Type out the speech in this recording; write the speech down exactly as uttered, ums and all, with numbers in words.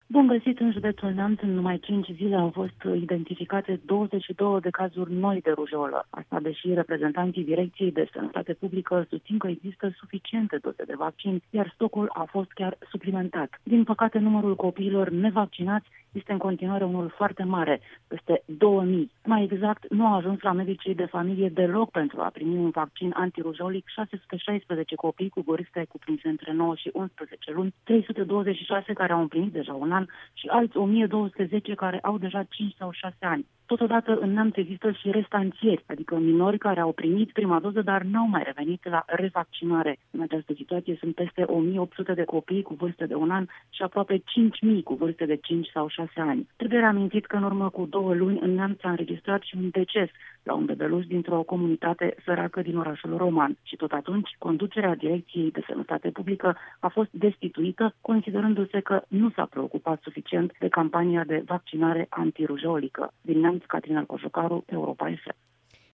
Bun găsit! În județul Neamț, în numai cinci zile au fost identificate douăzeci și două de cazuri noi de rujolă. Asta deși reprezentanții Direcției de Sănătate Publică susțin că există suficiente doze de vaccin, iar stocul a fost chiar suplimentat. Din păcate, numărul copiilor nevaccinați este în continuare unul foarte mare, peste două mii. Mai exact, nu au ajuns la medicii de familie deloc pentru a primi un vaccin antirujolic șase sute șaisprezece copii cu vârste cuprinse între nouă și unsprezece luni, trei sute douăzeci și șase care au împlinit deja un an și alți o mie două sute zece care au deja cinci sau șase ani. Totodată, în Neamț există și restanțieri, adică minori care au primit prima doză, dar n-au mai revenit la revaccinare. În această situație sunt peste o mie opt sute de copii cu vârste de un an și aproape cinci mii cu vârste de cinci sau șase ani. Trebuie reamintit că în urmă cu două luni în Neamț a înregistrat și un deces la un bebeluș dintr-o comunitate săracă din orașul Roman. Și tot atunci, conducerea Direcției de Sănătate Publică a fost destituită, considerându-se că nu s-a preocupat suficient de campania de vaccinare antirujolică. Din Neamț, Catrina Cojocaru, Europa F M.